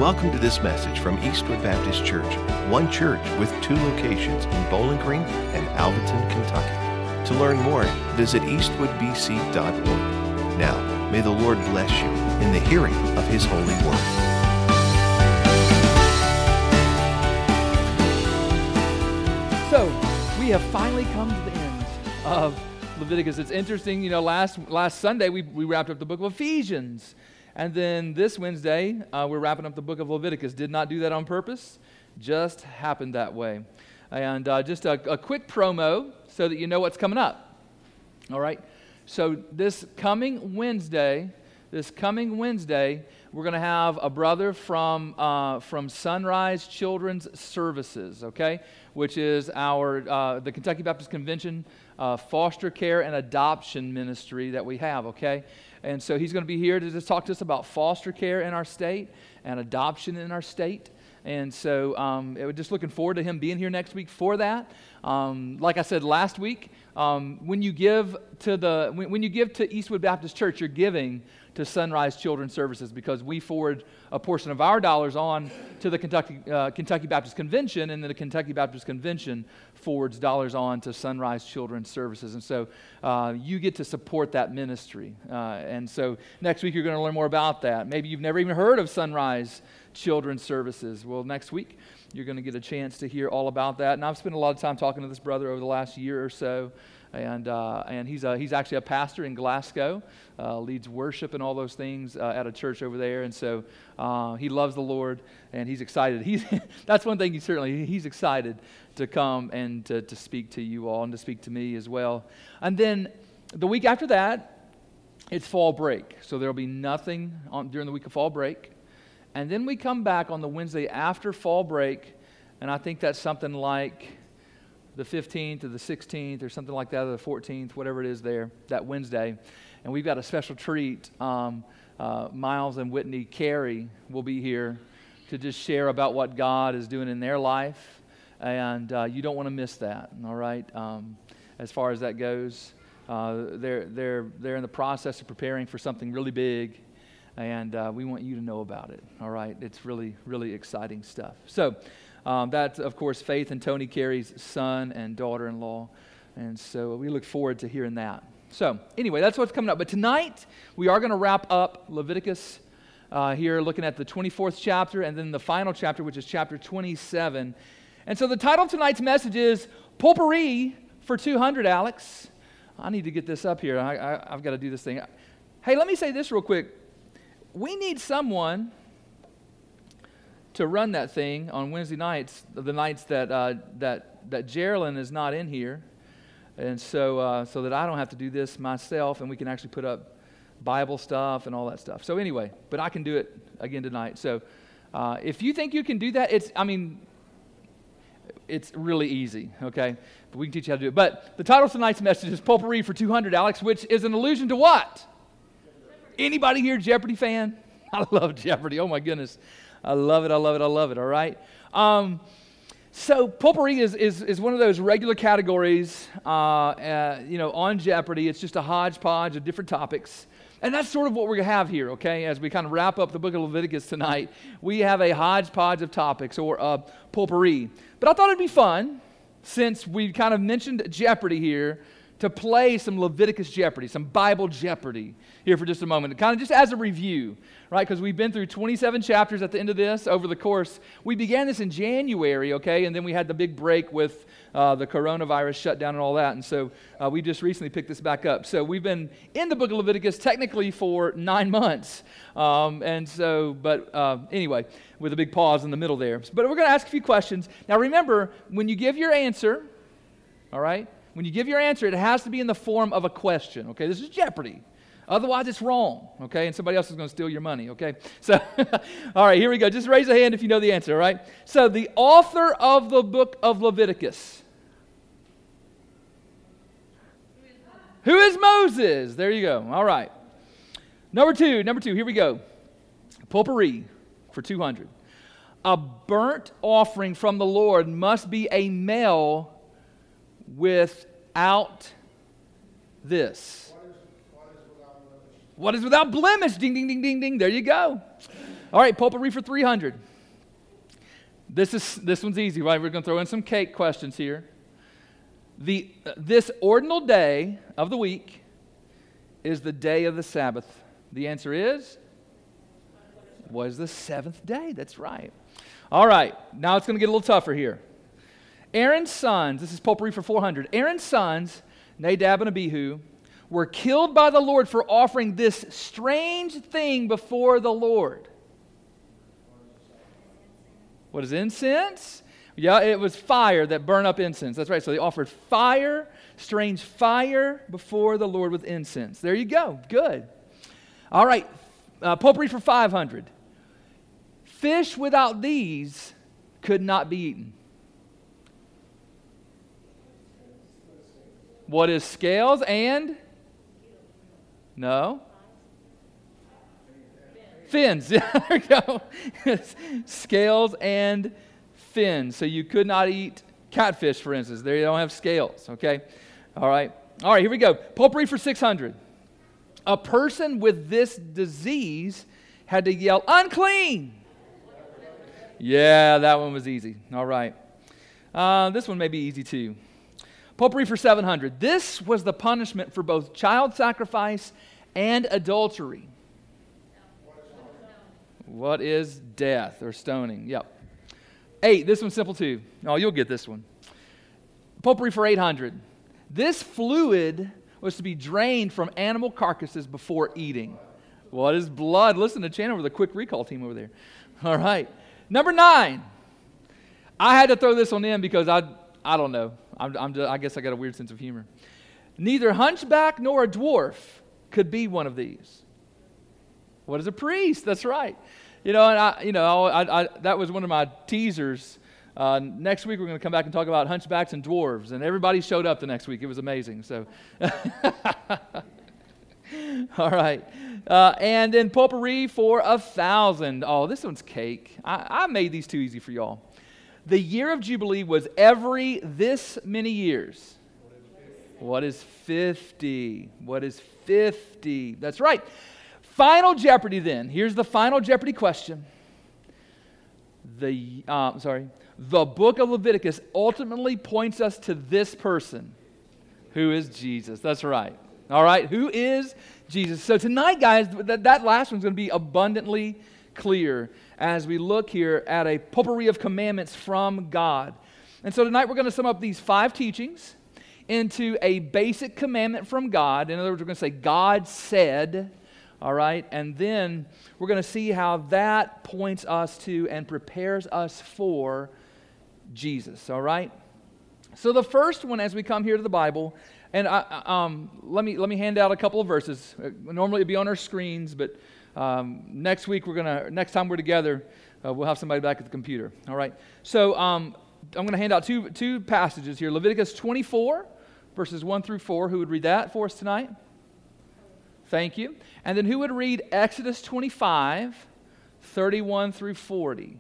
Welcome to this message from Eastwood Baptist Church, one church with two locations in Bowling Green and Alvaton, Kentucky. To learn more, visit eastwoodbc.org. Now, may the Lord bless you in the hearing of His holy word. So, we have finally come to the end of Leviticus. It's interesting, last Sunday we wrapped up the book of Ephesians. And then this Wednesday, we're wrapping up the book of Leviticus. Did not do that on purpose, just happened that way. And just a quick promo so that you know what's coming up. All right? So this coming Wednesday, we're going to have a brother from Sunrise Children's Services, okay, which is the Kentucky Baptist Convention foster care and adoption ministry that we have, okay? And so he's going to be here to just talk to us about foster care in our state and adoption in our state. And so we're just looking forward to him being here next week for that. Like I said last week, when you give to Eastwood Baptist Church, you're giving to Sunrise Children's Services because we forward a portion of our dollars on to the Kentucky Baptist Convention, and then the Kentucky Baptist Convention forwards dollars on to Sunrise Children's Services. And so you get to support that ministry. And so next week you're going to learn more about that. Maybe you've never even heard of Sunrise Children's Services. Well, next week you're going to get a chance to hear all about that. And I've spent a lot of time talking to this brother over the last year or so. And he's actually a pastor in Glasgow, leads worship and all those things at a church over there. And so he loves the Lord, and he's excited. That's one thing he's excited to come and to speak to you all and to speak to me as well. And then the week after that, it's fall break. So there'll be nothing during the week of fall break. And then we come back on the Wednesday after fall break, and I think that's something like the 15th or the 16th or something like that, or the 14th, whatever it is there, that Wednesday. And we've got a special treat. Miles and Whitney Carey will be here to just share about what God is doing in their life. And you don't want to miss that, all right? As far as that goes, they're in the process of preparing for something really big. And we want you to know about it, all right? It's really, really exciting stuff. So that's, of course, Faith and Tony Carey's son and daughter-in-law. And so we look forward to hearing that. So anyway, that's what's coming up. But tonight, we are going to wrap up Leviticus here, looking at the 24th chapter and then the final chapter, which is chapter 27. And so the title of tonight's message is Potpourri for 200, Alex. I need to get this up here. I've got to do this thing. Hey, let me say this real quick. We need someone to run that thing on Wednesday nights, the nights that Geraldine is not in here, and so that I don't have to do this myself, and we can actually put up Bible stuff and all that stuff. So anyway, but I can do it again tonight. So if you think you can do that, it's really easy, okay? But we can teach you how to do it. But the title of tonight's message is Potpourri for 200, Alex, which is an allusion to what? Anybody here Jeopardy fan? I love Jeopardy. Oh my goodness. I love it, all right? So potpourri is one of those regular categories, on Jeopardy. It's just a hodgepodge of different topics. And that's sort of what we're going to have here, okay? As we kind of wrap up the book of Leviticus tonight, we have a hodgepodge of topics, or potpourri. But I thought it'd be fun, since we kind of mentioned Jeopardy here, to play some Leviticus Jeopardy, some Bible Jeopardy here for just a moment, kind of just as a review, right? Because we've been through 27 chapters at the end of this over the course. We began this in January, okay, and then we had the big break with the coronavirus shutdown and all that, and so we just recently picked this back up. So we've been in the book of Leviticus technically for 9 months, anyway, with a big pause in the middle there. But we're going to ask a few questions. Now remember, when you give your answer, all right, when you give your answer, it has to be in the form of a question, okay? This is Jeopardy. Otherwise, it's wrong, okay? And somebody else is going to steal your money, okay? So, all right, here we go. Just raise a hand if you know the answer, all right? So, the author of the book of Leviticus. Who is Moses? There you go. All right. Number two, here we go. Potpourri for 200. A burnt offering from the Lord must be a male without this. What is without blemish? What is without blemish? Ding, ding, ding, ding, ding. There you go. All right, potpourri for 300. This one's easy, right? We're going to throw in some cake questions here. This ordinal day of the week is the day of the Sabbath. The answer is, was the seventh day. That's right. All right, now it's going to get a little tougher here. Aaron's sons, this is potpourri for 400. Aaron's sons, Nadab and Abihu, were killed by the Lord for offering this strange thing before the Lord. What is incense? Yeah, it was fire that burned up incense. That's right. So they offered fire, strange fire before the Lord with incense. There you go. Good. All right. Potpourri for 500. Fish without these could not be eaten. What is scales and? No. Fins. Yeah, there you go. Scales and fins. So you could not eat catfish, for instance. They don't have scales, okay? All right. All right, here we go. Potpourri for 600. A person with this disease had to yell, unclean. Yeah, that one was easy. All right. This one may be easy too. Potpourri for 700. This was the punishment for both child sacrifice and adultery. What is death or stoning? Yep. 8. This one's simple too. Oh, you'll get this one. Potpourri for 800. This fluid was to be drained from animal carcasses before eating. What is blood? Listen to Chandler with a quick recall team over there. All right. Number 9. I had to throw this one in because I don't know. I guess I got a weird sense of humor. Neither hunchback nor a dwarf could be one of these. What is a priest? That's right. And that was one of my teasers. Next week we're going to come back and talk about hunchbacks and dwarves, and everybody showed up the next week. It was amazing. So, all right, and then potpourri for 1,000. Oh, this one's cake. I made these too easy for y'all. The year of Jubilee was every this many years. What is 50? What is 50? That's right. Final Jeopardy then. Here's the final Jeopardy question. The book of Leviticus ultimately points us to this person, who is Jesus. That's right. All right, who is Jesus? So tonight, guys, that last one's going to be abundantly clear as we look here at a potpourri of commandments from God. And so tonight we're going to sum up these 5 teachings into a basic commandment from God. In other words, we're going to say, God said, all right? And then we're going to see how that points us to and prepares us for Jesus, all right? So the first one, as we come here to the Bible, and let me hand out a couple of verses. Normally it'd be on our screens, but next time we're together, we'll have somebody back at the computer. All right. So I'm going to hand out two passages here. Leviticus 24, verses 1 through 4. Who would read that for us tonight? Thank you. And then who would read Exodus 25, 31 through 40?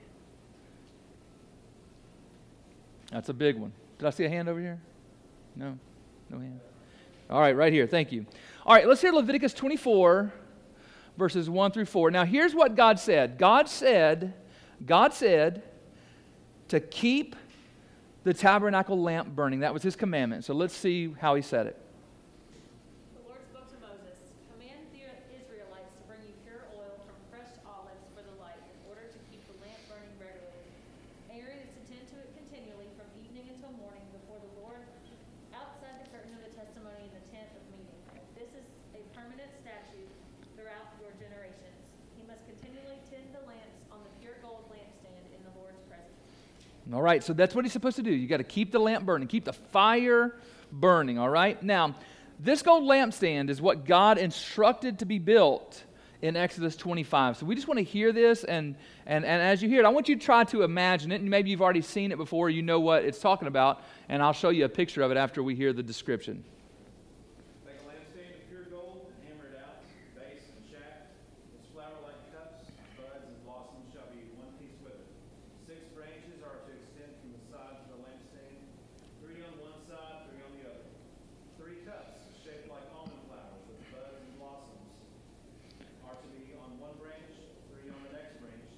That's a big one. Did I see a hand over here? No hand. All right, right here. Thank you. All right, let's hear Leviticus 24, verses 1 through 4. Now, here's what God said. God said to keep the tabernacle lamp burning. That was his commandment. So let's see how he said it. The Lord spoke to Moses, "Command the Israelites to bring you pure oil from crushed olives for the light, in order to keep the lamp burning regularly. Aaron is to tend to it continually from evening until morning before the Lord, outside the curtain of the testimony in the tent of meeting. This is a permanent statute throughout your generations. He must continually tend the lamps on the pure gold lampstand in the Lord's presence." All right, so that's what he's supposed to do. You got to keep the lamp burning, keep the fire burning, all right? Now, this gold lampstand is what God instructed to be built in Exodus 25. So we just want to hear this, and as you hear it, I want you to try to imagine it, and maybe you've already seen it before, you know what it's talking about, and I'll show you a picture of it after we hear the description. Make a lampstand of pure gold and hammer it out, base and shaft. Its flower-like cups, buds, and blossoms shall be one piece with it. 6 branches are to extend from the sides of the lampstand, 3 on one side, 3 on the other. 3 cups shaped like almond flowers with buds and blossoms are to be on one branch, 3 on the next branch,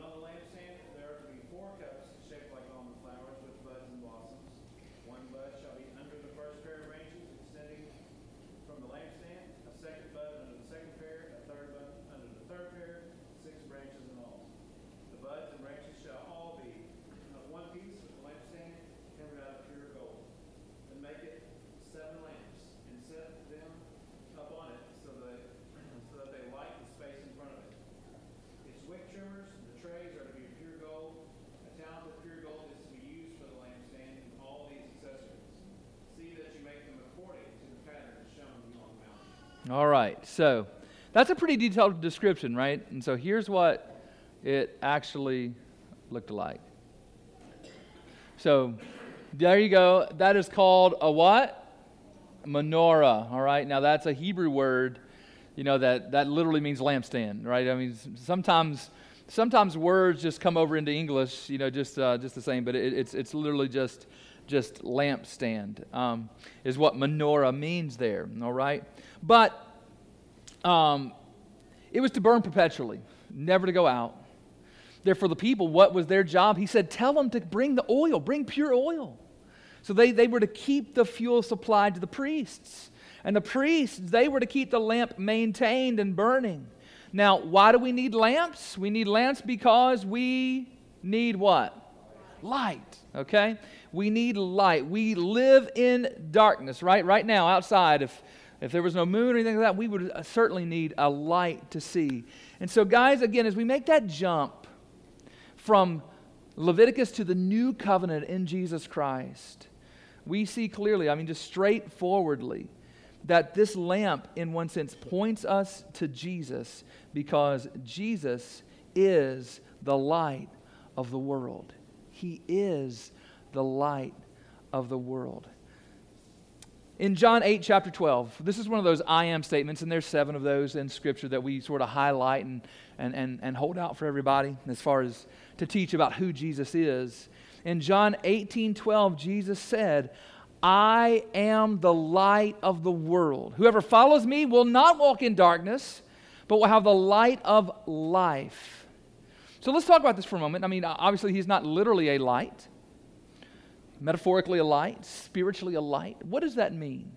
on the lampstand there are to be 4 cups shaped like almond flowers with buds and blossoms. 1 bud shall be under the first pair of branches extending from the lampstand, a second bud under the second pair, a third bud under the third pair, 6 branches in all. The buds and branches shall all be of one piece with the lampstand hammered out of pure gold. And make it 7 lamps, and set them up on it so that they light the space in front of it. Its wick trimmers and the trays are to be of pure gold. A talent of pure gold is to be used for the lampstand and all these accessories. See that you make them according to the pattern shown you on the mountain. All right, so that's a pretty detailed description, right? And so here's what it actually looked like. So there you go. That is called a what? Menorah. All right. Now that's a Hebrew word, that literally means lampstand, right? I mean, sometimes words just come over into English, just the same, but it's literally just lampstand is what menorah means there. All right. But it was to burn perpetually, never to go out. Therefore, the people, what was their job? He said, tell them to bring the oil, bring pure oil. So they were to keep the fuel supplied to the priests. And the priests, they were to keep the lamp maintained and burning. Now, why do we need lamps? We need lamps because we need what? Light, okay? We need light. We live in darkness, right? Right now, outside, if there was no moon or anything like that, we would certainly need a light to see. And so, guys, again, as we make that jump from Leviticus to the new covenant in Jesus Christ, we see clearly, just straightforwardly, that this lamp, in one sense, points us to Jesus because Jesus is the light of the world. He is the light of the world. In John 8, chapter 12, this is one of those I am statements, and there's 7 of those in Scripture that we sort of highlight and hold out for everybody as far as to teach about who Jesus is. In John 18:12, Jesus said, I am the light of the world. Whoever follows me will not walk in darkness, but will have the light of life. So let's talk about this for a moment. Obviously, he's not literally a light. Metaphorically a light, spiritually a light. What does that mean?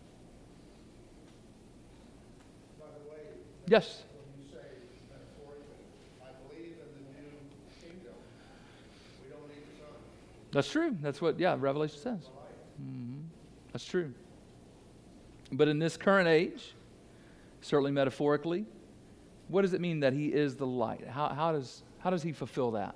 By the way, yes. when you say metaphorically, I believe in the new kingdom. We don't need the sun. That's true. That's what, Revelation says. Mm-hmm. That's true. But in this current age, certainly metaphorically, what does it mean that he is the light? How does he fulfill that?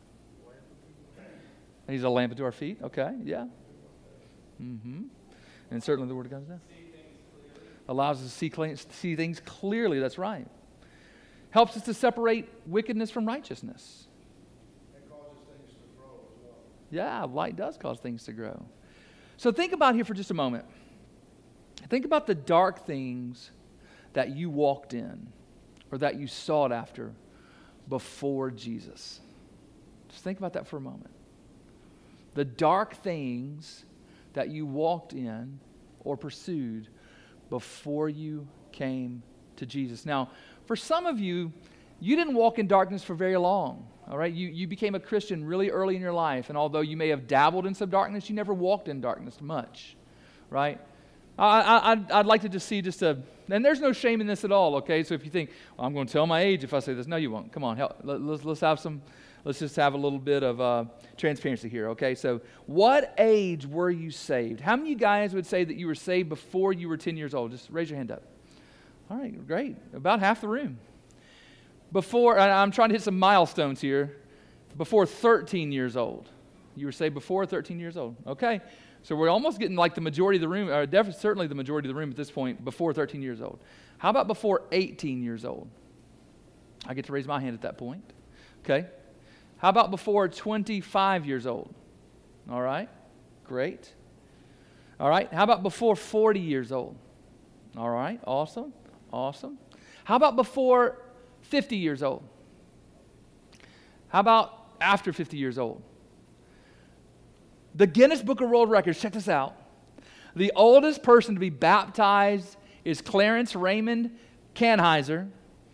He's a lamp unto our feet. Okay, yeah. Mm-hmm. And certainly the Word of God is that. Allows us to see things clearly. That's right. Helps us to separate wickedness from righteousness. It causes things to grow as well. Yeah, light does cause things to grow. So think about here for just a moment. Think about the dark things that you walked in or that you sought after before Jesus. Just think about that for a moment. The dark things that you walked in or pursued before you came to Jesus. Now, for some of you, you didn't walk in darkness for very long. All right, you became a Christian really early in your life, and although you may have dabbled in some darkness, you never walked in darkness much, right? I'd like to just see and there's no shame in this at all, okay? So if you think, I'm going to tell my age if I say this, no, you won't. Come on, let's just have a little bit of transparency here, okay? So what age were you saved? How many of you guys would say that you were saved before you were 10 years old? Just raise your hand up. All right, great. About half the room. I'm trying to hit some milestones here. Before 13 years old. You were saved before 13 years old. Okay. So we're almost getting like the majority of the room, or definitely certainly the majority of the room at this point, before 13 years old. How about before 18 years old? I get to raise my hand at that point. Okay. How about before 25 years old? All right. Great. All right. How about before 40 years old? All right. Awesome. Awesome. How about before 50 years old? How about after 50 years old? The Guinness Book of World Records, check this out. The oldest person to be baptized is Clarence Raymond Kanheiser,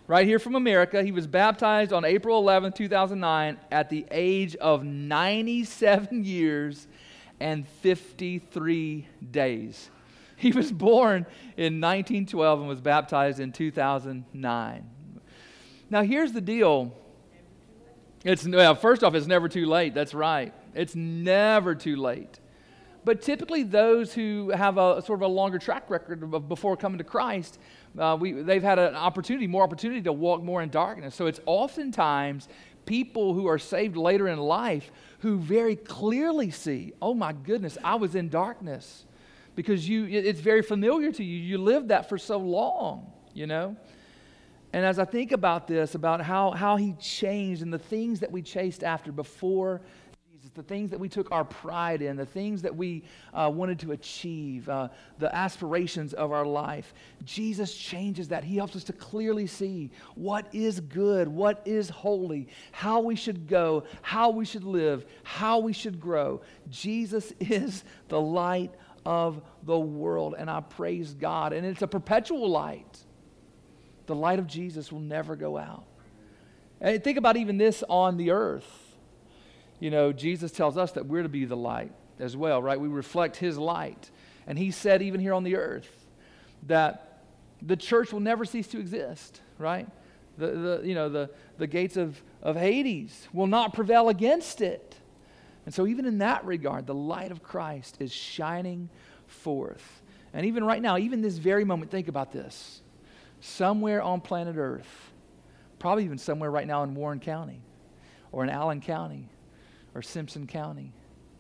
right here from America. He was baptized on April 11, 2009 at the age of 97 years and 53 days. He was born in 1912 and was baptized in 2009. Now, here's the deal. First off, it's never too late. That's right. It's never too late. But typically those who have a sort of a longer track record before coming to Christ, they've had more opportunity to walk more in darkness. So it's oftentimes people who are saved later in life who very clearly see, oh my goodness, I was in darkness. Because it's very familiar to you. You lived that for so long, you know. And as I think about this, about how he changed and the things that we chased after before Jesus, the things that we took our pride in, the things that we wanted to achieve, the aspirations of our life, Jesus changes that. He helps us to clearly see what is good, what is holy, how we should go, how we should live, how we should grow. Jesus is the light of the world, and I praise God. And it's a perpetual light. The light of Jesus will never go out. And think about even this on the earth. You know, Jesus tells us that we're to be the light as well, right? We reflect his light. And he said even here on the earth that the church will never cease to exist, right? The gates of Hades will not prevail against it. And so even in that regard, the light of Christ is shining forth. And even right now, even this very moment, think about this. Somewhere on planet Earth, probably even somewhere right now in Warren County or in Allen County or Simpson County,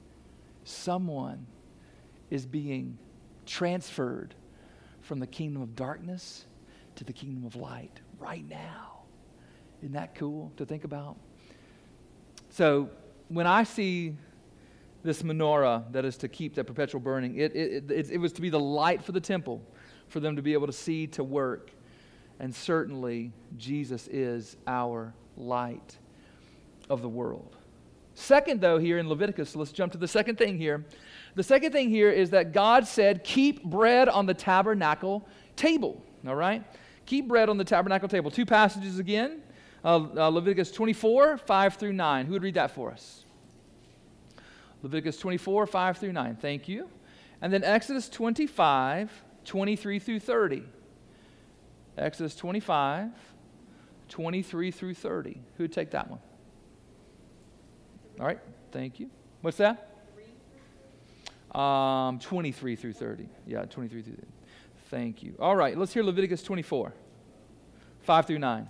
someone is being transferred from the kingdom of darkness to the kingdom of light right now. Isn't that cool to think about? So when I see this menorah that is to keep that perpetual burning, it was to be the light for the temple, for them to be able to see, to work. And certainly, Jesus is our light of the world. Second, though, here in Leviticus, so let's jump to the second thing here. The second thing here is that God said, keep bread on the tabernacle table. All right? Keep bread on the tabernacle table. Two passages again. Leviticus 24, 5 through 9. Who would read that for us? Leviticus 24, 5 through 9. Thank you. And then Exodus 25, 23 through 30. Exodus 25, 23 through 30. Who would take that one? All right, thank you. What's that? 23 through 30. Yeah, 23 through 30. Thank you. All right, let's hear Leviticus 24, 5 through 9.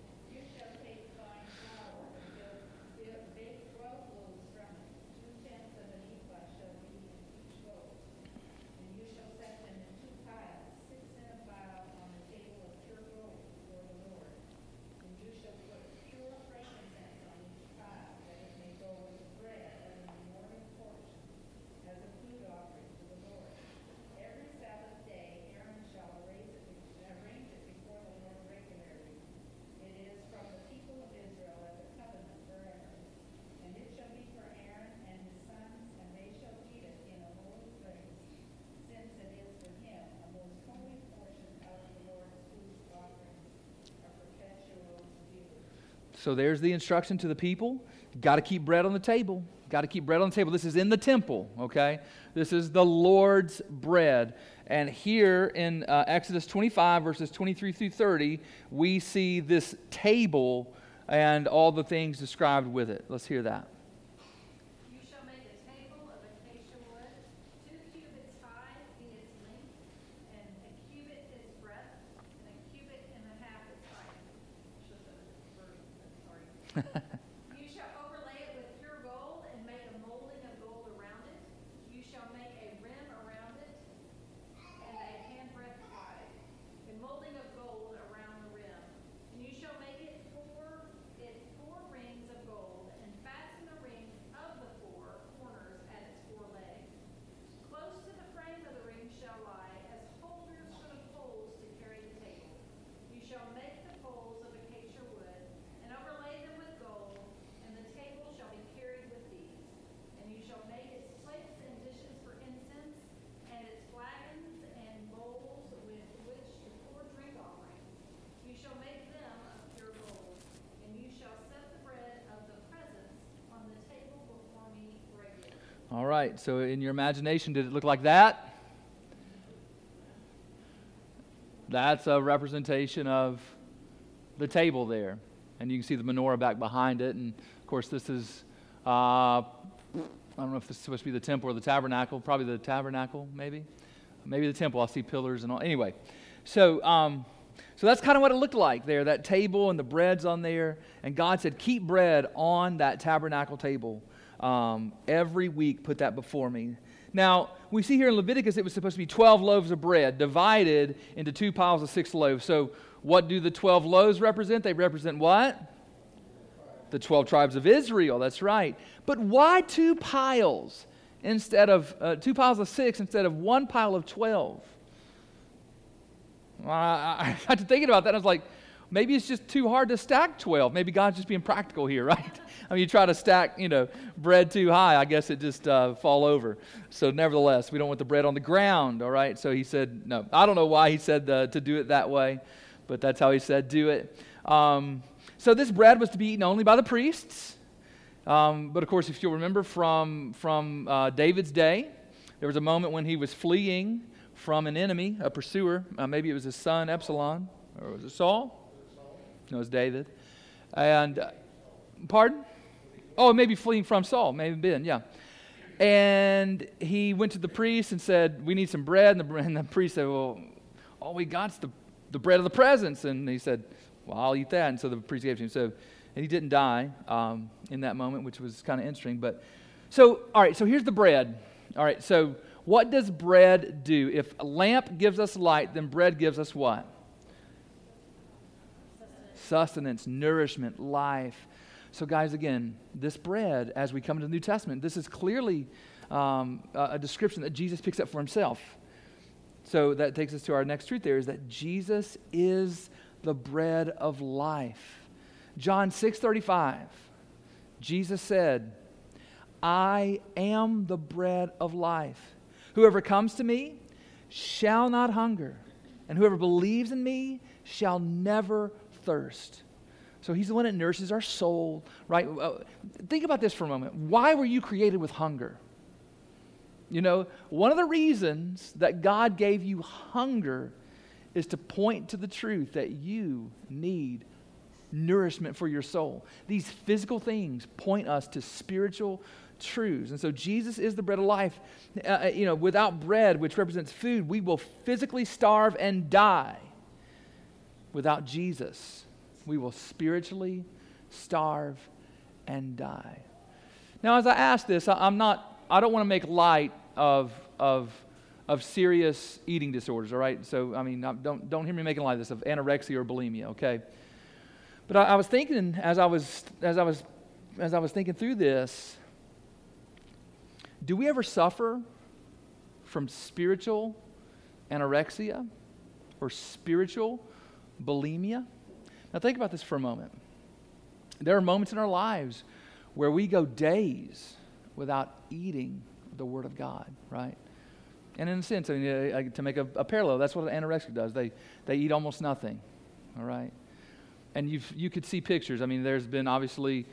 So there's the instruction to the people. Got to keep bread on the table. Got to keep bread on the table. This is in the temple, okay? This is the Lord's bread. And here in Exodus 25, verses 23 through 30, we see this table and all the things described with it. Let's hear that. You shall make a table of acacia wood, 2 cubits high in its length, and a cubit its breadth, and a cubit and a half its height. You shall overlay it with pure gold and make a molding of gold around it. You shall make a rim around it and a handbreadth wide, a molding of gold around the rim. And you shall make it four rings of gold, and fasten the rings of the four corners at its four legs. Close to the frame of the ring shall lie as holders for the poles to carry the table. You shall make the poles of acacia wood and overlay them with gold, All right, so in your imagination, did it look like that? That's a representation of the table there. And you can see the menorah back behind it. And, of course, this is, I don't know if this is supposed to be the temple or the tabernacle. Probably the tabernacle, maybe. Maybe the temple. I'll see pillars and all. Anyway, so that's kind of what it looked like there, that table and the bread's on there. And God said, keep bread on that tabernacle table. Every week, put that before me. Now, we see here in Leviticus it was supposed to be 12 loaves of bread divided into 2 piles of 6 loaves. So what do the 12 loaves represent? They represent what? The 12 tribes of Israel, that's right. But why 2 piles instead of 2 piles of 6 instead of 1 pile of 12? Well, I got to thinking about that and I was like, maybe it's just too hard to stack 12. Maybe God's just being practical here, right? I mean, you try to stack, bread too high, I guess it just fall over. So nevertheless, we don't want the bread on the ground, all right? So he said, no. I don't know why he said to do it that way, but that's how he said do it. So this bread was to be eaten only by the priests. But of course, if you'll remember from David's day, there was a moment when he was fleeing from an enemy, a pursuer. Maybe it was his son, Absalom, or was it Saul? No, it was David. And, pardon? Oh, maybe fleeing from Saul, maybe been, yeah. And he went to the priest and said, we need some bread. And the priest said, well, all we got's the bread of the presence. And he said, well, I'll eat that. And so the priest gave it to him. So, and he didn't die in that moment, which was kind of interesting. But so, all right, so here's the bread. All right, so what does bread do? If a lamp gives us light, then bread gives us what? Sustenance, nourishment, life. So guys, again, this bread, as we come into the New Testament, this is clearly a description that Jesus picks up for himself. So that takes us to our next truth there, is that Jesus is the bread of life. John 6:35, Jesus said, I am the bread of life. Whoever comes to me shall not hunger, and whoever believes in me shall never thirst. So he's the one that nourishes our soul, right? Think about this for a moment. Why were you created with hunger? One of the reasons that God gave you hunger is to point to the truth that you need nourishment for your soul. These physical things point us to spiritual truths. And so Jesus is the bread of life. Without bread, which represents food, we will physically starve and die. Without Jesus, we will spiritually starve and die. Now, as I ask this, I don't want to make light of serious eating disorders, all right? So, I mean, don't hear me making light of this, of anorexia or bulimia, okay? But I was thinking, as I was thinking through this, do we ever suffer from spiritual anorexia or spiritual bulimia? Now think about this for a moment. There are moments in our lives where we go days without eating the Word of God, right? And in a sense, to make a parallel, that's what an anorexic does. They eat almost nothing, all right? And you could see pictures. I mean, there's been obviously,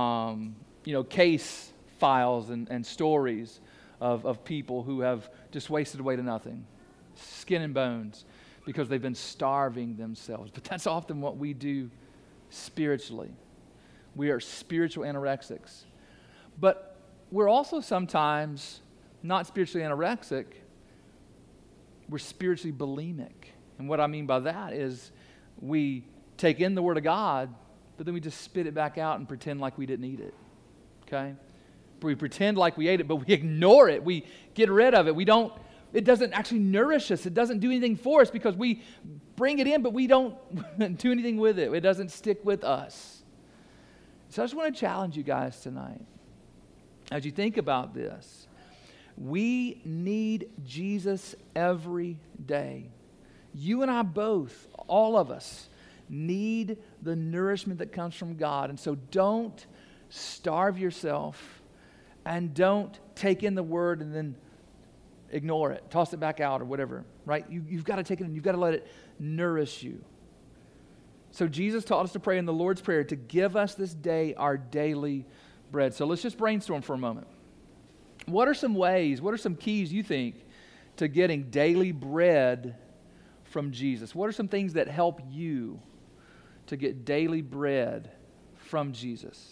case files and stories of people who have just wasted away to nothing, skin and bones, because they've been starving themselves. But that's often what we do spiritually. We are spiritual anorexics. But we're also sometimes not spiritually anorexic, we're spiritually bulimic. And what I mean by that is we take in the Word of God, but then we just spit it back out and pretend like we didn't eat it. Okay? We pretend like we ate it, but we ignore it. We get rid of it. It doesn't actually nourish us. It doesn't do anything for us because we bring it in, but we don't do anything with it. It doesn't stick with us. So I just want to challenge you guys tonight. As you think about this, we need Jesus every day. You and I both, all of us, need the nourishment that comes from God. And so don't starve yourself and don't take in the Word and then ignore it, toss it back out or whatever, right? You've got to take it in. You've got to let it nourish you. So Jesus taught us to pray in the Lord's Prayer to give us this day our daily bread. So let's just brainstorm for a moment. What are some ways, what are some keys you think to getting daily bread from Jesus? What are some things that help you to get daily bread from Jesus?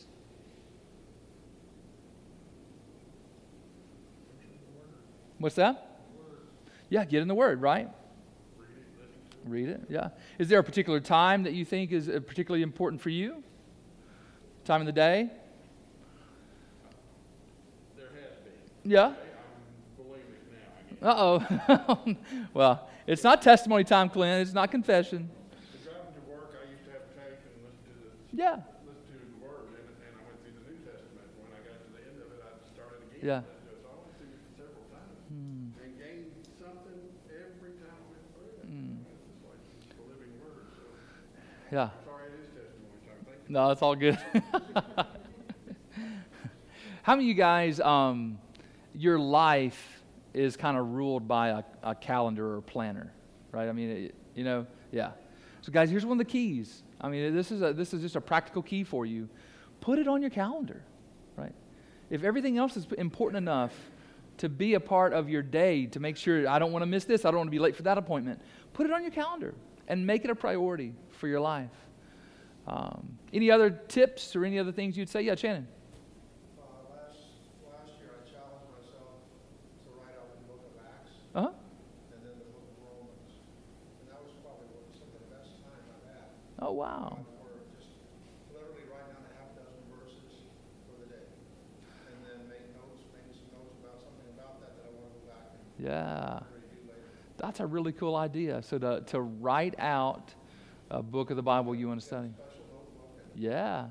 What's that? Yeah, get in the Word, right? Read it, yeah. Is there a particular time that you think is particularly important for you? Time of the day? There has been. Yeah. I'm bulimic now, I guess. Uh-oh. Well, it's not testimony time, Clint. It's not confession. Driving to work, I used to have tape and listen to Yeah. the Word, and I went through the New Testament. When I got to the end of it, I started again. Yeah. So I went through it several times and gained something every time I went through it. It's like the living Word. So Yeah. sorry, it is testimony time. Thank you. No, it's all good. How many of you guys, your life is kind of ruled by a calendar or planner, right? I mean, yeah. So guys, here's one of the keys. I mean, this is just a practical key for you. Put it on your calendar, right? If everything else is important enough to be a part of your day, to make sure, I don't want to miss this, I don't want to be late for that appointment, put it on your calendar and make it a priority for your life. Any other tips or any other things you'd say? Yeah, Shannon. Last year, I challenged myself to write out the book of Acts Uh-huh. and then the book of Romans. And that was probably some of the best time I've had. Oh, wow. For just literally write down a half dozen verses for the day. And then make notes, maybe some notes about something about that I want to go back and Yeah. review later. That's a really cool idea. So to write out a book of the Bible you want to study. Special notebook and Yeah.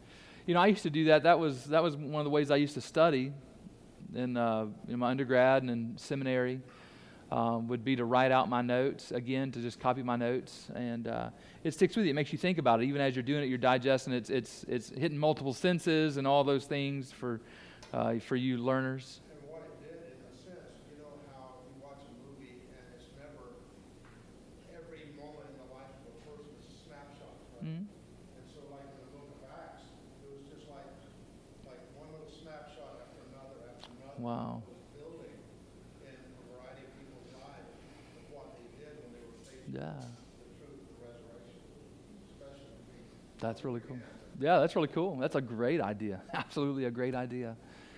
I used to do that. That was one of the ways I used to study in my undergrad and in seminary. Would be to write out my notes, again, to just copy my notes. And it sticks with you. It makes you think about it. Even as you're doing it, you're digesting it. It's hitting multiple senses and all those things for you learners. And what it did, in a sense, you know how you watch a movie and it's never every moment in the life of a person is a snapshot, right? Mhm. And so, like in the book of Acts, it was just like one little snapshot after another Wow. was building in a variety of people's lives of what they did when they were facing Yeah. the truth of the resurrection, especially to me. That's really cool. Yeah, that's really cool. That's a great idea. Absolutely a great idea.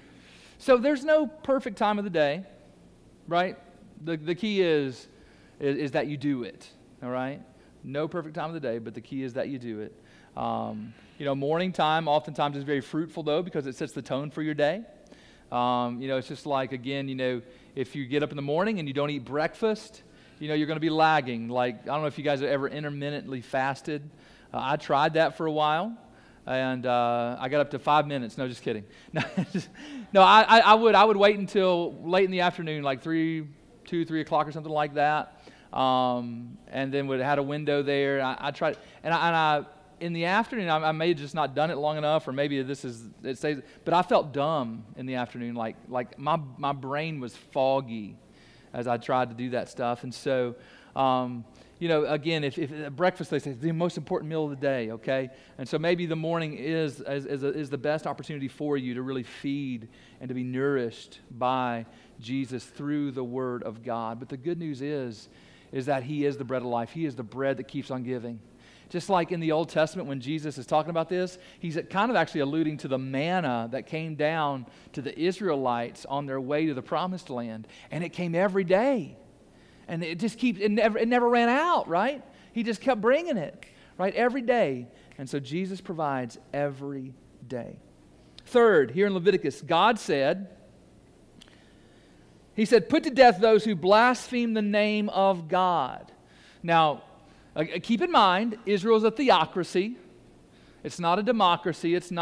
So there's no perfect time of the day, right? The key is that you do it, all right? No perfect time of the day, but the key is that you do it. Morning time oftentimes is very fruitful, though, because it sets the tone for your day. It's just like, again, if you get up in the morning and you don't eat breakfast, you're going to be lagging. Like, I don't know if you guys have ever intermittently fasted. I tried that for a while, and I got up to 5 minutes. No, just kidding. No, I would wait until late in the afternoon, like 3 o'clock or something like that, and then had a window there. I tried, and I in the afternoon, I may have just not done it long enough, or maybe it stays. But I felt dumb in the afternoon, like my brain was foggy as I tried to do that stuff. And so, again, if breakfast, they say, is the most important meal of the day, okay? And so maybe the morning is the best opportunity for you to really feed and to be nourished by Jesus through the Word of God. But the good news is that He is the bread of life. He is the bread that keeps on giving. Just like in the Old Testament when Jesus is talking about this, He's kind of actually alluding to the manna that came down to the Israelites on their way to the Promised Land. And it came every day. And it just it never ran out, right? He just kept bringing it, right? Every day. And so Jesus provides every day. Third, here in Leviticus, God said, He said, put to death those who blaspheme the name of God. Now, keep in mind, Israel is a theocracy. It's not a democracy. This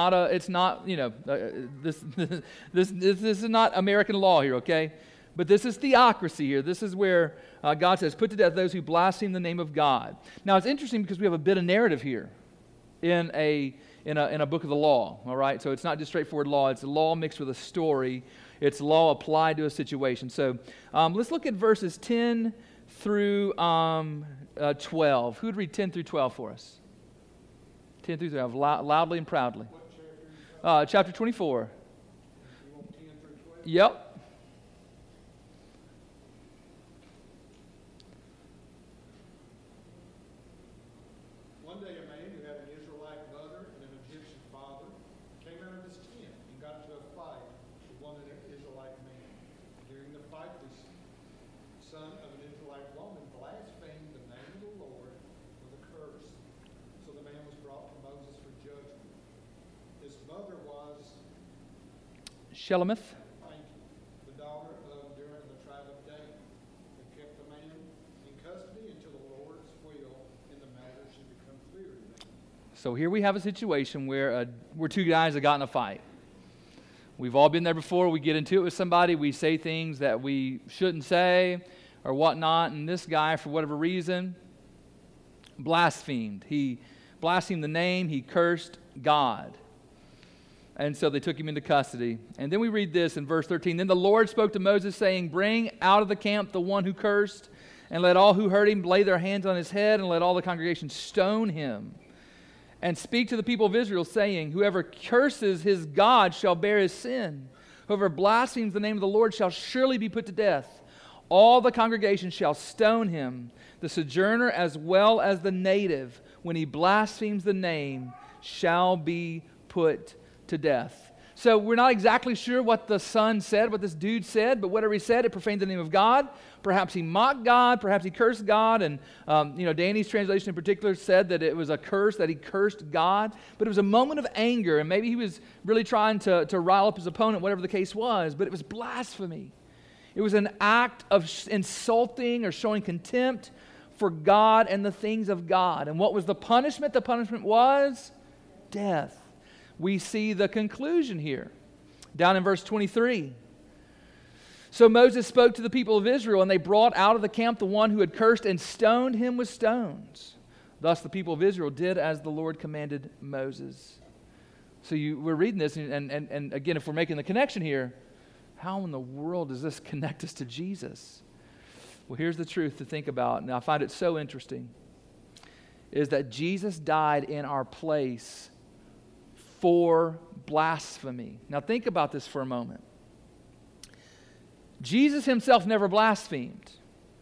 is not American law here, okay? But this is theocracy here. This is where God says, put to death those who blaspheme the name of God. Now, it's interesting because we have a bit of narrative here in a book of the law, all right? So it's not just straightforward law. It's law mixed with a story. It's law applied to a situation. So let's look at verses 10 through 12. Who would read 10 through 12 for us? 10 through 12, loudly and proudly. Chapter 24. Yep. fight this son of an Israelite woman blasphemed the name of the Lord with a curse. So the man was brought to Moses for judgment. His mother was, Shelemith. thank you, the daughter of Durin, the tribe of Dan. They kept the man in custody until the Lord's will in the matter should become clear to them. So here we have a situation where two guys that got in a fight. We've all been there before. We get into it with somebody. We say things that we shouldn't say or whatnot. And this guy, for whatever reason, blasphemed. He blasphemed the name. He cursed God. And so they took him into custody. And then we read this in verse 13. Then the Lord spoke to Moses, saying, bring out of the camp the one who cursed, and let all who heard him lay their hands on his head, and let all the congregation stone him. And speak to the people of Israel, saying, whoever curses his God shall bear his sin. Whoever blasphemes the name of the Lord shall surely be put to death. All the congregation shall stone him, the sojourner as well as the native, when he blasphemes the name, shall be put to death. So we're not exactly sure what the son said, what this dude said, but whatever he said, it profaned the name of God. Perhaps he mocked God, perhaps he cursed God, and Danny's translation in particular said that it was a curse, that he cursed God. But it was a moment of anger, and maybe he was really trying to rile up his opponent, whatever the case was, but it was blasphemy. It was an act of insulting or showing contempt for God and the things of God. And what was the punishment? The punishment was death. We see the conclusion here, down in verse 23. So Moses spoke to the people of Israel, and they brought out of the camp the one who had cursed and stoned him with stones. Thus the people of Israel did as the Lord commanded Moses. So we're reading this, and again, if we're making the connection here, how in the world does this connect us to Jesus? Well, here's the truth to think about, and I find it so interesting, is that Jesus died in our place for blasphemy. Now think about this for a moment. Jesus himself never blasphemed.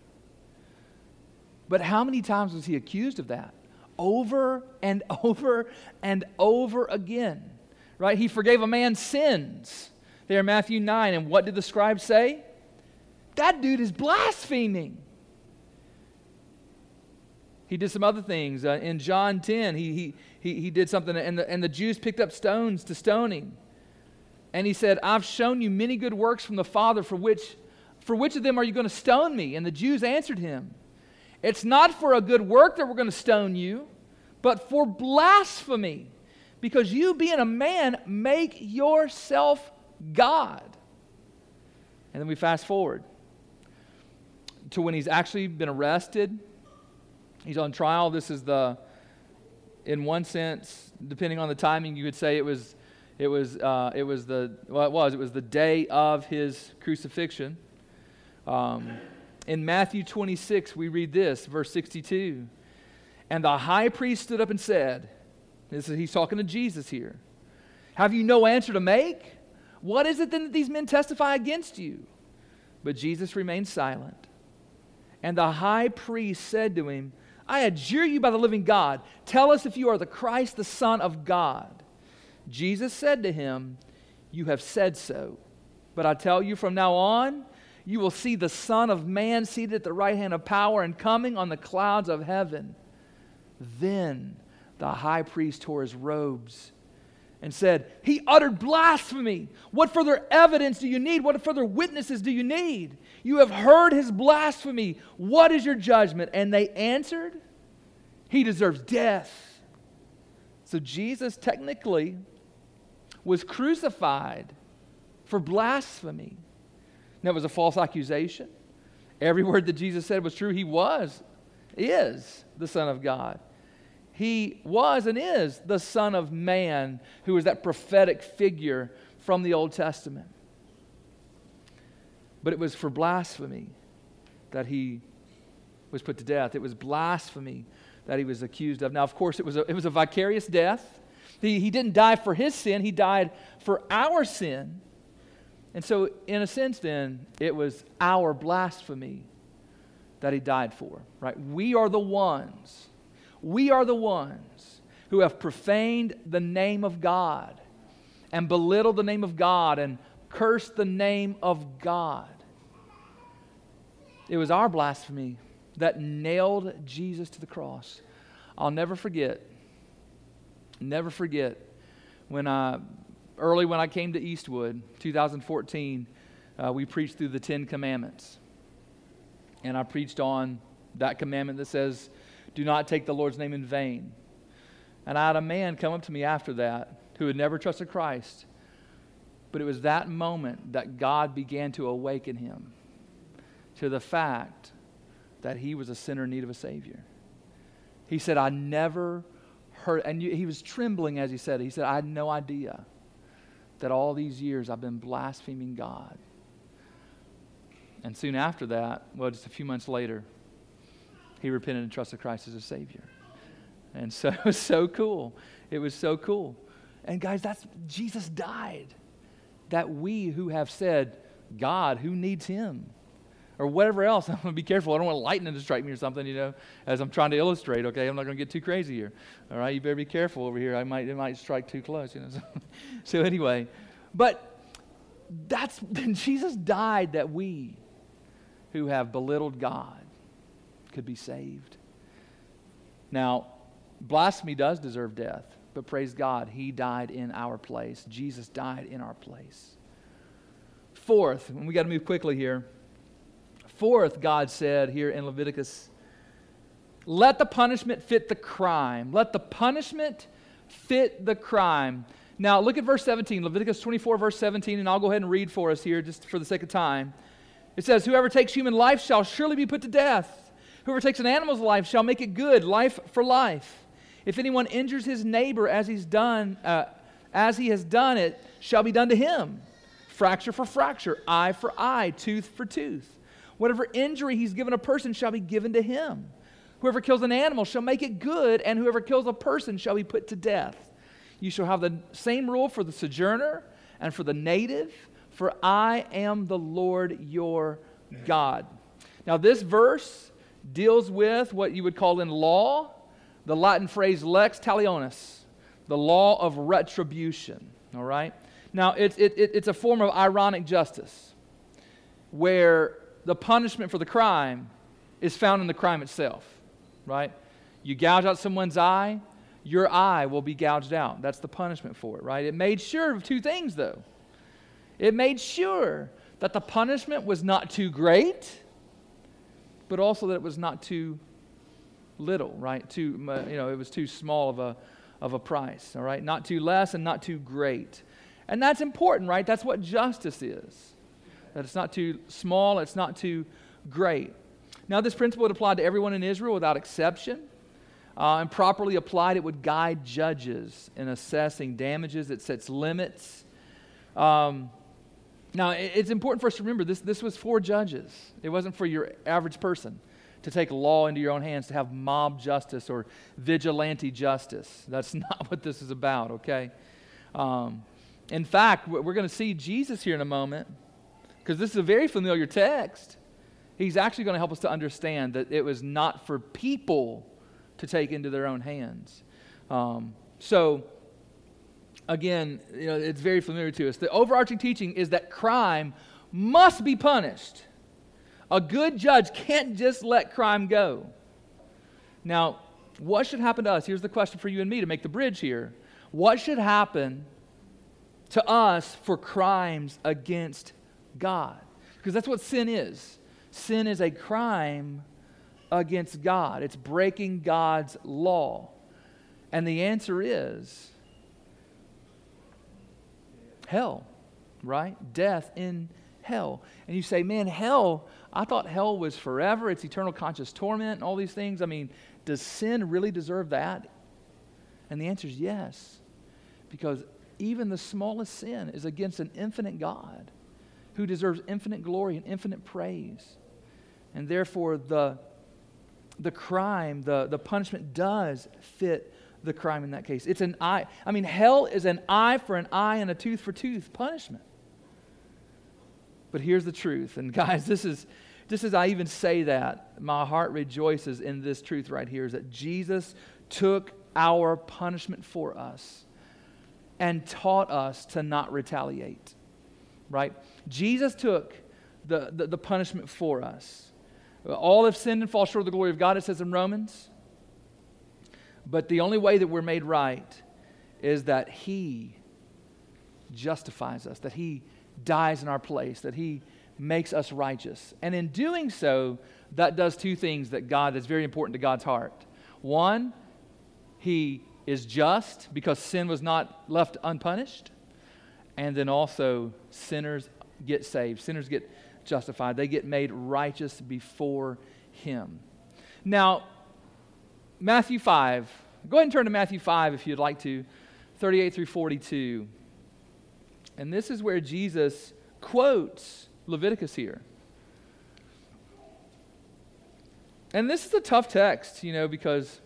But how many times was he accused of that? Over and over and over again. Right? He forgave a man's sins. There in Matthew 9. And what did the scribes say? That dude is blaspheming. He did some other things. In John 10, he did something, and the Jews picked up stones to stone him. And he said, I've shown you many good works from the Father, for which of them are you going to stone me? And the Jews answered him, it's not for a good work that we're going to stone you, but for blasphemy, because you being a man make yourself God. And then we fast forward to when he's actually been arrested. He's on trial. This is in one sense, depending on the timing, you could say it was the day of his crucifixion. In Matthew 26, we read this, verse 62. And the high priest stood up and said, he's talking to Jesus here, have you no answer to make? What is it then that these men testify against you? But Jesus remained silent. And the high priest said to him, I adjure you by the living God, tell us if you are the Christ, the Son of God. Jesus said to him, you have said so. But I tell you, from now on, you will see the Son of Man seated at the right hand of power and coming on the clouds of heaven. Then the high priest tore his robes and said, he uttered blasphemy. What further evidence do you need? What further witnesses do you need? You have heard his blasphemy. What is your judgment? And they answered, he deserves death. So Jesus technically was crucified for blasphemy. Now, it was a false accusation. Every word that Jesus said was true. He is the Son of God. He was and is the Son of Man, who is that prophetic figure from the Old Testament. But it was for blasphemy that he was put to death. It was blasphemy that he was accused of. Now, of course, it was a vicarious death. He didn't die for his sin. He died for our sin. And so, in a sense, then, it was our blasphemy that he died for. Right? We are the ones who have profaned the name of God and belittled the name of God and cursed the name of God. It was our blasphemy that nailed Jesus to the cross. I'll never forget when I came to Eastwood, 2014, we preached through the 10 Commandments. And I preached on that commandment that says, do not take the Lord's name in vain. And I had a man come up to me after that who had never trusted Christ. But it was that moment that God began to awaken him to the fact that he was a sinner in need of a Savior. He said, I never heard, and he was trembling as he said it. He said, I had no idea that all these years I've been blaspheming God. And soon after that, well, just a few months later, he repented and trusted Christ as a Savior. And so it was so cool. It was so cool. And guys, Jesus died. That we who have said, God, who needs him? Or whatever else. I'm going to be careful. I don't want lightning to strike me or something, as I'm trying to illustrate, okay? I'm not going to get too crazy here. All right? You better be careful over here. It might strike too close, So anyway, but Jesus died that we who have belittled God could be saved. Now, blasphemy does deserve death, but praise God, he died in our place. Jesus died in our place. Fourth, and we got to move quickly here. Fourth, God said here in Leviticus, let the punishment fit the crime. Let the punishment fit the crime. Now, look at verse 17, Leviticus 24, verse 17, and I'll go ahead and read for us here just for the sake of time. It says, whoever takes human life shall surely be put to death. Whoever takes an animal's life shall make it good, life for life. If anyone injures his neighbor as he has done it, shall be done to him. Fracture for fracture, eye for eye, tooth for tooth. Whatever injury he's given a person shall be given to him. Whoever kills an animal shall make it good, and whoever kills a person shall be put to death. You shall have the same rule for the sojourner and for the native, for I am the Lord your God. Now this verse deals with what you would call in law, the Latin phrase lex talionis, the law of retribution, all right? Now it's a form of ironic justice where the punishment for the crime is found in the crime itself, right? You gouge out someone's eye, your eye will be gouged out. That's the punishment for it, right? It made sure of two things, though. It made sure that the punishment was not too great, but also that it was not too little, right? It was too small of a price, all right? Not too less and not too great. And that's important, right? That's what justice is. That it's not too small, it's not too great. Now, this principle would apply to everyone in Israel without exception. And properly applied, it would guide judges in assessing damages. It sets limits. Now, it's important for us to remember this was for judges. It wasn't for your average person to take law into your own hands, to have mob justice or vigilante justice. That's not what this is about, okay? In fact, we're going to see Jesus here in a moment, because this is a very familiar text. He's actually going to help us to understand that it was not for people to take into their own hands. Again, it's very familiar to us. The overarching teaching is that crime must be punished. A good judge can't just let crime go. Now, what should happen to us? Here's the question for you and me to make the bridge here. What should happen to us for crimes against God? Because that's what sin is. Sin is a crime against God. It's breaking God's law. And the answer is hell, right? Death in hell. And you say, man, hell, I thought hell was forever. It's eternal conscious torment and all these things. I mean, does sin really deserve that? And the answer is yes. Because even the smallest sin is against an infinite God who deserves infinite glory and infinite praise. And therefore, the crime, the punishment does fit the crime in that case. It's an eye. I mean, hell is an eye for an eye and a tooth for tooth punishment. But here's the truth. And guys, this is I even say that, my heart rejoices in this truth right here, is that Jesus took our punishment for us and taught us to not retaliate. Right? Jesus took the punishment for us. All have sinned and fall short of the glory of God, it says in Romans. But the only way that we're made right is that He justifies us, that He dies in our place, that He makes us righteous. And in doing so, that does two things that's very important to God's heart. One, He is just because sin was not left unpunished. And then also, sinners get saved. Sinners get justified. They get made righteous before Him. Now, Matthew 5. Go ahead and turn to Matthew 5 if you'd like to, 38 through 42. And this is where Jesus quotes Leviticus here. And this is a tough text, because,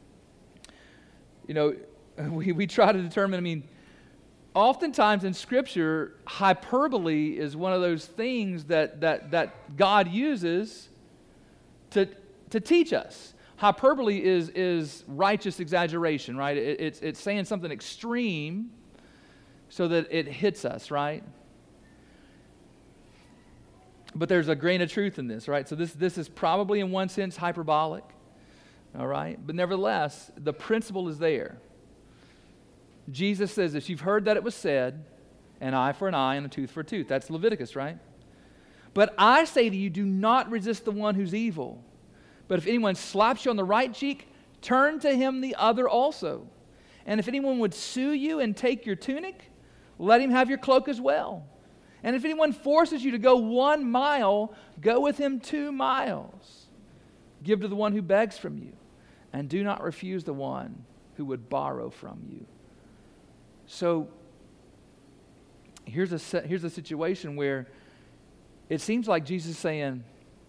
we try to determine, oftentimes in Scripture, hyperbole is one of those things that God uses to teach us. Hyperbole is righteous exaggeration, right? It's saying something extreme so that it hits us, right? But there's a grain of truth in this, right? So this is probably in one sense hyperbolic, all right? But nevertheless, the principle is there. Jesus says, if you've heard that it was said, an eye for an eye and a tooth for a tooth. That's Leviticus, right? But I say to you, do not resist the one who's evil. But if anyone slaps you on the right cheek, turn to him the other also. And if anyone would sue you and take your tunic, let him have your cloak as well. And if anyone forces you to go 1 mile, go with him 2 miles. Give to the one who begs from you, and do not refuse the one who would borrow from you. So here's a situation where it seems like Jesus is saying,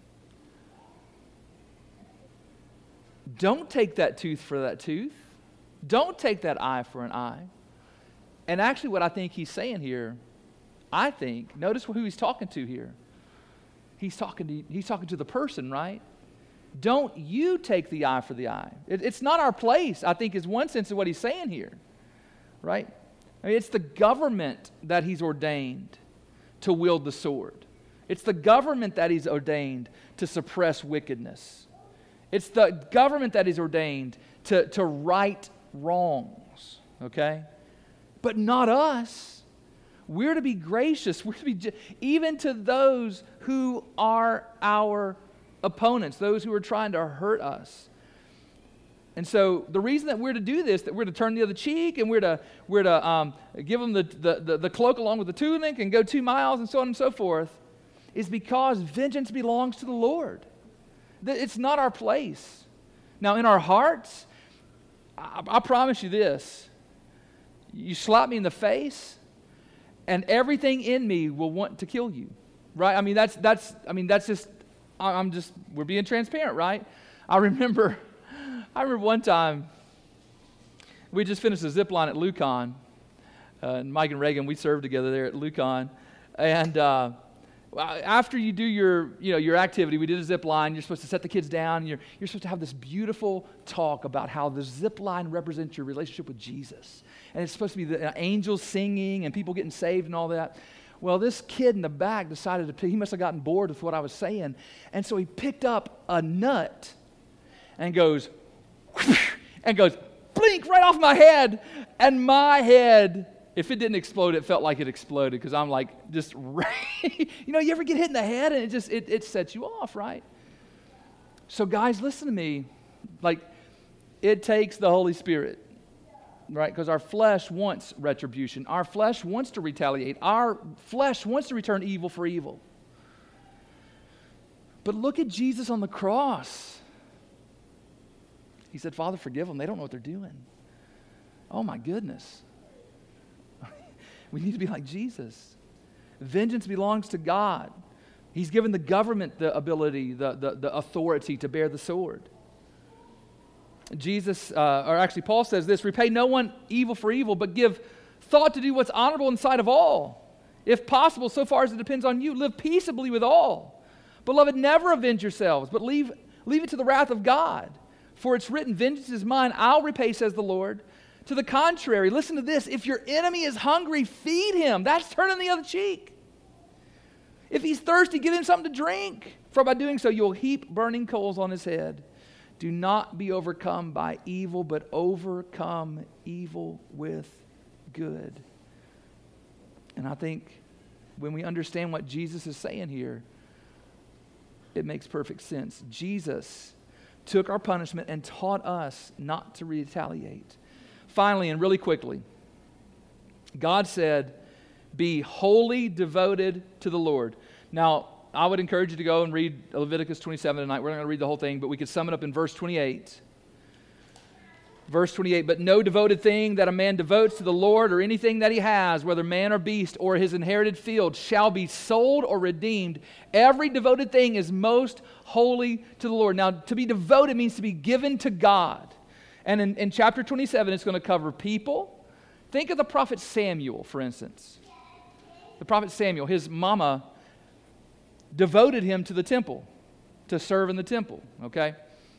don't take that tooth for that tooth. Don't take that eye for an eye. And actually what I think he's saying here, notice who he's talking to here. He's talking to the person, right? Don't you take the eye for the eye. It's not our place, I think, is one sense of what he's saying here, right? It's the government that he's ordained to wield the sword. It's the government that he's ordained to suppress wickedness. It's the government that is ordained to right wrongs, okay? But not us. We're to be gracious. We're to be even to those who are our opponents, those who are trying to hurt us. And so the reason that we're to do this, that we're to turn the other cheek, and we're to give them the cloak along with the tunic and go 2 miles and so on and so forth, is because vengeance belongs to the Lord. It's not our place. Now, in our hearts, I promise you this: you slap me in the face, and everything in me will want to kill you, right? We're being transparent, right? I remember one time we just finished a zip line at Lucan, and Mike and Reagan, we served together there at Lucan, and after you do your activity, we did a zip line. You're supposed to set the kids down. You're supposed to have this beautiful talk about how the zip line represents your relationship with Jesus, and it's supposed to be the angels singing and people getting saved and all that. Well, this kid in the back decided he must have gotten bored with what I was saying, and so he picked up a nut and goes blink right off my head, and my head, if it didn't explode, it felt like it exploded, because I'm like just you ever get hit in the head and it sets you off, right? So guys, listen to me. Like, it takes the Holy Spirit, right? Because our flesh wants retribution. Our flesh wants to retaliate. Our flesh wants to return evil for evil. But look at Jesus on the cross. He said, Father, forgive them. They don't know what they're doing. Oh my goodness. We need to be like Jesus. Vengeance belongs to God. He's given the government the ability, the authority to bear the sword. Paul says this: repay no one evil for evil, but give thought to do what's honorable in the sight of all. If possible, so far as it depends on you, live peaceably with all. Beloved, never avenge yourselves, but leave it to the wrath of God. For it's written, vengeance is mine, I'll repay, says the Lord. To the contrary, listen to this: if your enemy is hungry, feed him. That's turning the other cheek. If he's thirsty, give him something to drink. For by doing so, you'll heap burning coals on his head. Do not be overcome by evil, but overcome evil with good. And I think when we understand what Jesus is saying here, it makes perfect sense. Jesus took our punishment and taught us not to retaliate. Finally, and really quickly, God said, be wholly devoted to the Lord. Now, I would encourage you to go and read Leviticus 27 tonight. We're not going to read the whole thing, but we could sum it up in verse 28. Verse 28, but no devoted thing that a man devotes to the Lord or anything that he has, whether man or beast or his inherited field, shall be sold or redeemed. Every devoted thing is most holy to the Lord. Now, to be devoted means to be given to God. And in chapter 27, it's going to cover people. Think of the prophet Samuel, for instance. The prophet Samuel, his mama devoted him to the temple, to serve in the temple, okay?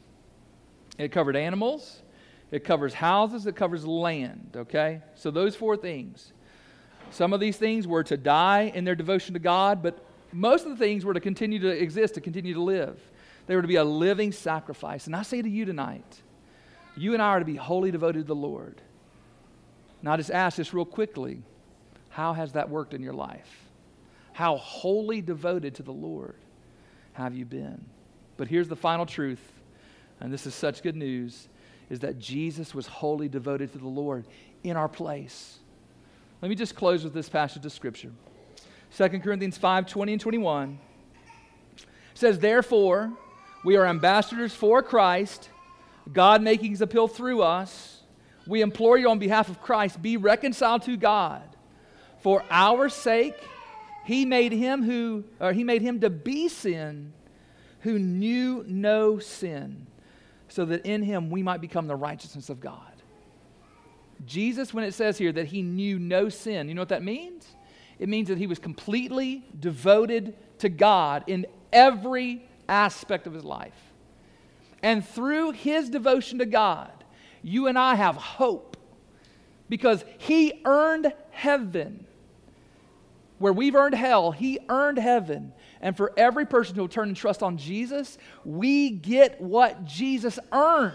It covered animals. It covers houses, it covers land, okay? So those four things. Some of these things were to die in their devotion to God, but most of the things were to continue to exist, to continue to live. They were to be a living sacrifice. And I say to you tonight, you and I are to be wholly devoted to the Lord. Now I just ask this real quickly, how has that worked in your life? How wholly devoted to the Lord have you been? But here's the final truth, and this is such good news, is that Jesus was wholly devoted to the Lord in our place. Let me just close with this passage of Scripture. 2 Corinthians 5:20 and 21 says, therefore, we are ambassadors for Christ, God making his appeal through us. We implore you on behalf of Christ, be reconciled to God. For our sake, he made him to be sin who knew no sin, so that in him we might become the righteousness of God. Jesus, when it says here that he knew no sin, you know what that means? It means that he was completely devoted to God in every aspect of his life. And through his devotion to God, you and I have hope, because he earned heaven. Where we've earned hell, he earned heaven. And for every person who will turn and trust on Jesus, we get what Jesus earned.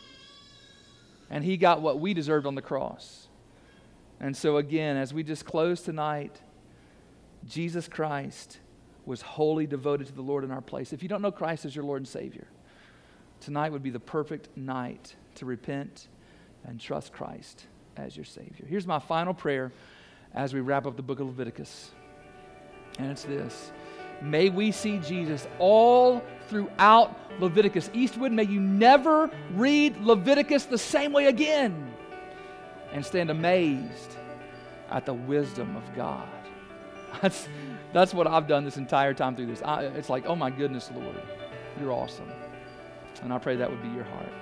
And he got what we deserved on the cross. And so again, as we just close tonight, Jesus Christ was wholly devoted to the Lord in our place. If you don't know Christ as your Lord and Savior, tonight would be the perfect night to repent and trust Christ as your Savior. Here's my final prayer as we wrap up the book of Leviticus. And it's this. May we see Jesus all throughout Leviticus. Eastwood, may you never read Leviticus the same way again and stand amazed at the wisdom of God. That's what I've done this entire time through this. It's like, oh my goodness, Lord, you're awesome. And I pray that would be your heart.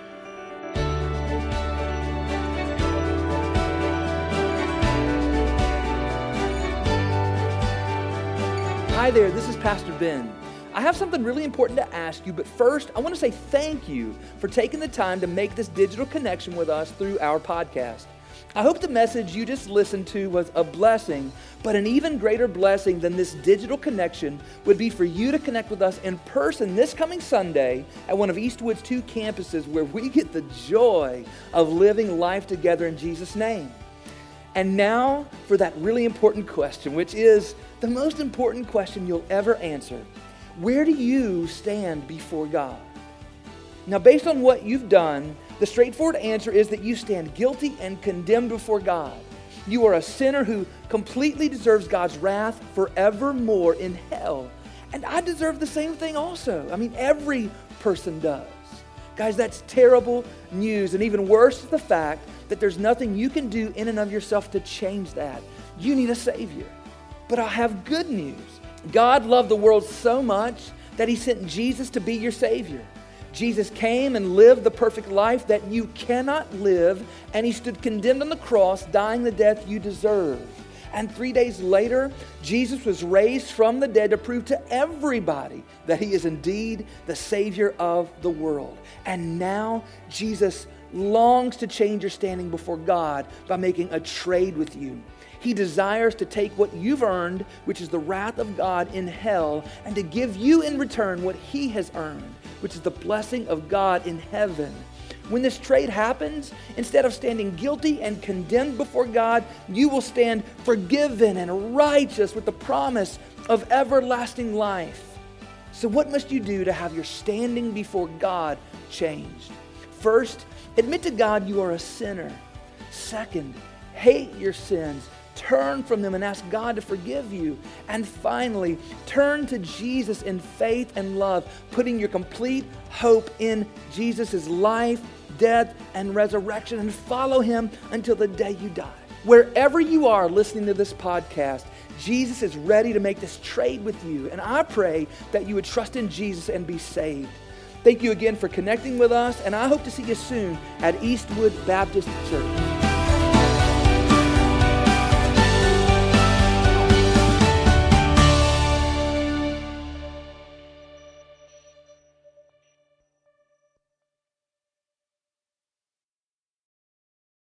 Hi there, this is Pastor Ben. I have something really important to ask you, but first, I want to say thank you for taking the time to make this digital connection with us through our podcast. I hope the message you just listened to was a blessing, but an even greater blessing than this digital connection would be for you to connect with us in person this coming Sunday at one of Eastwood's 2 campuses, where we get the joy of living life together in Jesus' name. And now for that really important question, which is the most important question you'll ever answer. Where do you stand before God? Now, based on what you've done, the straightforward answer is that you stand guilty and condemned before God. You are a sinner who completely deserves God's wrath forevermore in hell. And I deserve the same thing also. I mean, every person does. Guys, that's terrible news. And even worse is the fact that there's nothing you can do in and of yourself to change that. You need a Savior. But I have good news. God loved the world so much that he sent Jesus to be your Savior. Jesus came and lived the perfect life that you cannot live, and he stood condemned on the cross, dying the death you deserve. And 3 days later, Jesus was raised from the dead to prove to everybody that he is indeed the Savior of the world. And now Jesus longs to change your standing before God by making a trade with you. He desires to take what you've earned, which is the wrath of God in hell, and to give you in return what he has earned, which is the blessing of God in heaven. When this trade happens, instead of standing guilty and condemned before God, you will stand forgiven and righteous with the promise of everlasting life. So what must you do to have your standing before God changed? First, admit to God you are a sinner. Second, hate your sins. Turn from them and ask God to forgive you. And finally, turn to Jesus in faith and love, putting your complete hope in Jesus' life, death, and resurrection, and follow him until the day you die. Wherever you are listening to this podcast, Jesus is ready to make this trade with you. And I pray that you would trust in Jesus and be saved. Thank you again for connecting with us, and I hope to see you soon at Eastwood Baptist Church.